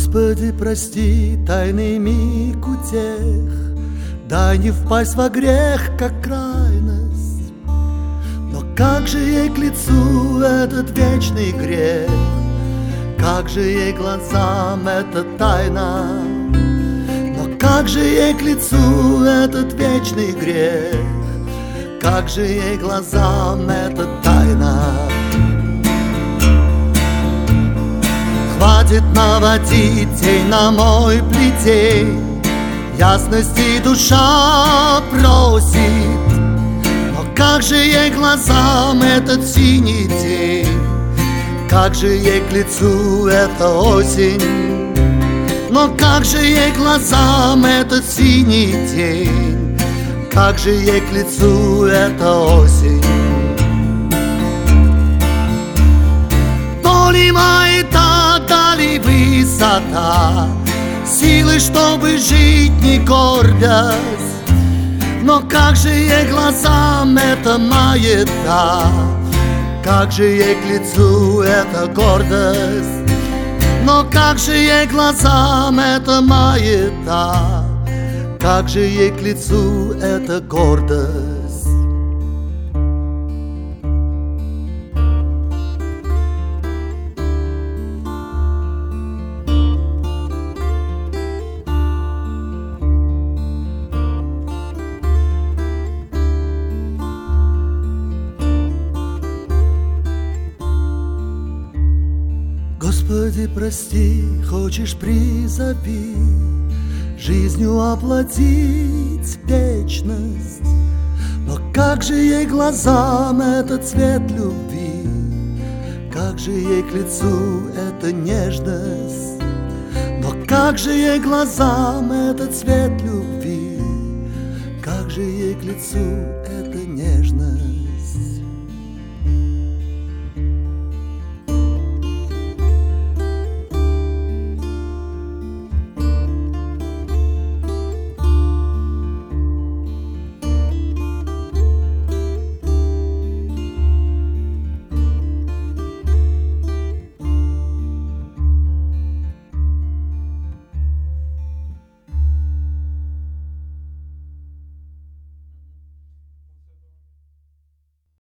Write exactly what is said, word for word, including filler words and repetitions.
Господи, прости тайный миг утех, дай не впасть во грех, как крайность. Но как же ей к лицу этот вечный грех, как же ей глазам эта тайна, но как же ей к лицу этот вечный грех, как же ей глазам эта тайна. Хватит наводить тень на мой плетень, ясности душа просит, но как же ей глазам этот синий день, как же ей к лицу эта осень, но как же ей глазам этот синий день, как же ей к лицу эта осень. Боли мои так дали высота, силы, чтобы жить, не гордость, но как же ей глазам эта маята, как же ей к лицу эта гордость, но как же ей глазам эта маята, как же ей к лицу эта гордость. Господи, прости, хочешь призови, жизнью оплатить вечность, но как же ей глазам этот цвет любви, как же ей к лицу эта нежность, но как же ей глазам этот цвет любви, как же ей к лицу эта нежность.